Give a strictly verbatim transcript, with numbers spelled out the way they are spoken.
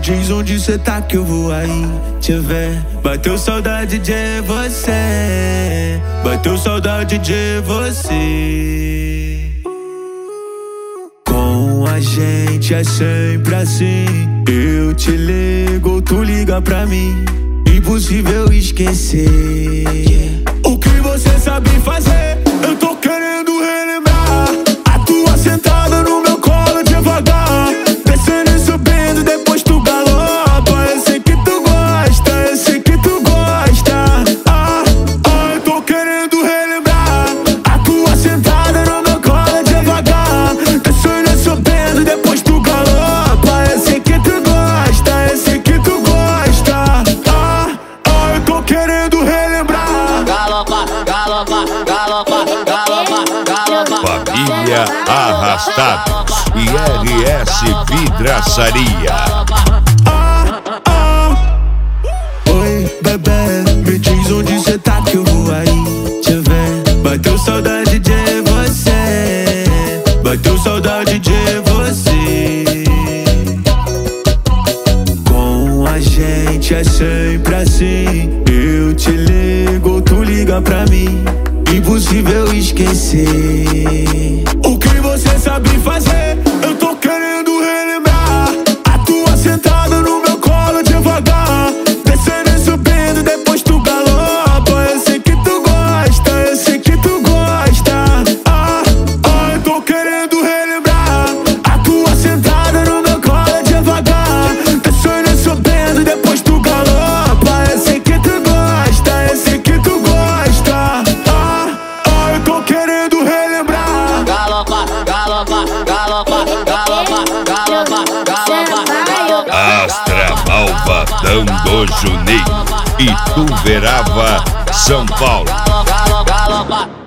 diz onde cê tá que eu vou aí te ver. Bateu saudade de você, bateu saudade de você. Com a gente é sempre assim, eu te ligo, tu liga pra mim. Impossível esquecer o que você sabe fazer. Eu tô querendo relembrar a tua sentada no meu colo devagar, descendo e subindo, depois tu galopa. Eu sei que tu gosta, eu sei que tu gosta. Ah, ah, eu tô querendo relembrar a tua sentada no meu colo devagar, descendo e subindo, depois tu galopa. Eu sei que tu gosta, eu sei que tu gosta. Ah, ah, eu tô querendo relembrar. Galopa, galopa, galopa, galopa, galopa. Família Arrastados e R S Vidraçaria. Ah, ah. Oi, bebê, me diz onde cê tá que eu vou aí te ver. Bateu saudade de você, bateu saudade de você. Com a gente é sempre assim, eu te ligo, tu liga pra mim. Impossível esquecer o que você sabe fazer. Eu tô querendo relembrar a tua sentada no meu colo devagar, descendo e subindo, depois tu galopa. Eu sei que tu gosta, eu sei que tu gosta. Ah, ah, eu tô querendo relembrar a tua sentada no meu colo devagar, descendo e subindo, depois tu galopa. Eu sei que tu gosta, eu sei que tu gosta. Ah, ah, eu tô querendo relembrar. Galopa, galopa, galopa, galopa, galopa, galopa. Astra Malvadão do Juninho, Ituverava, São Paulo. Galopa, galopa.